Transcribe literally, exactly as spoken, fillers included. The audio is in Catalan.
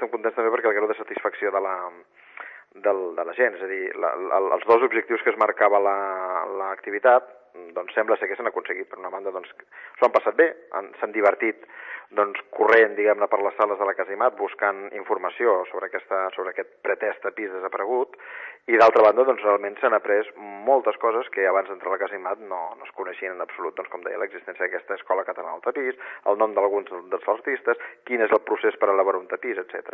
estem contents també perquè el grau de satisfacció de la, del, de la gent, és a dir, la, la, els dos objectius que es marcava l'activitat, doncs sembla ser que s'han aconseguit. Per una banda, doncs, s'ho han passat bé, s'han divertit doncs, corrent, diguem-ne, per les sales de la Casimat, buscant informació sobre, aquesta, sobre aquest pretès tapís desaparegut, i d'altra banda, doncs, realment s'han après moltes coses que abans d'entrar a la Casimat no, no es coneixien en absolut, doncs, com deia, l'existència d'aquesta escola catalana del tapís, el nom d'alguns dels artistes, quin és el procés per elaborar un tapís, etcètera.